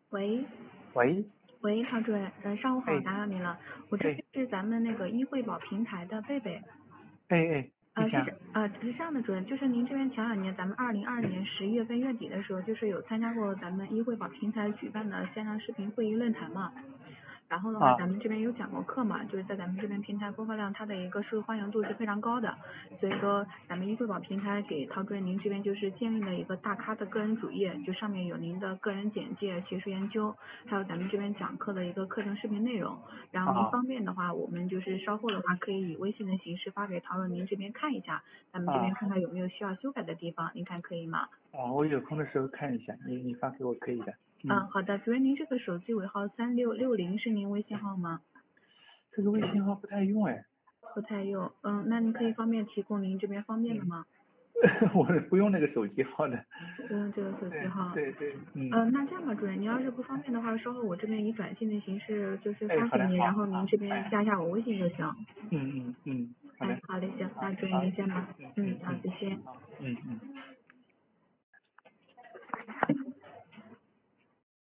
喂喂， 喂，陶主任，上午好， 哎打扰您了。我这哎边是咱们那个医惠保平台的贝贝。 哎，你讲是这样的，主任，就是您这边前2年，咱们2022年11月份月底的时候，就是有参加过咱们医惠保平台举办的线上视频会议论坛嘛。然后的话， 啊咱们这边有讲过课嘛，就是在咱们这边平台播放量，它的一个受欢迎度是非常高的。所以说，咱们医惠保平台给陶主任您这边就是建立了一个大咖的个人主页，就上面有您的个人简介、学术研究，还有咱们这边讲课的一个课程视频内容。然后您啊方便的话，我们就是稍后的话可以以微信的形式发给陶主任您这边看一下，咱们这边啊看看有没有需要修改的地方，您看可以吗？ 我有空的时候看一下，你发给我可以的。 好的，主任，您这个手机尾号3660是您微信号吗？ 这个微信号不太用哎。 不太用，那您可以方便提供您这边方便的吗？ 我不用那个手机号的。 不用这个手机号。 对， 那这样吧，主任，您要是不方便的话，稍后我这边以短信的形式就是哎，好的， 发给您，然后您这边哎， 加一下我微信就行。 好的， 好嘞，行，那主任好， 您先吧。 谢谢， 好，再见。 好，嗯。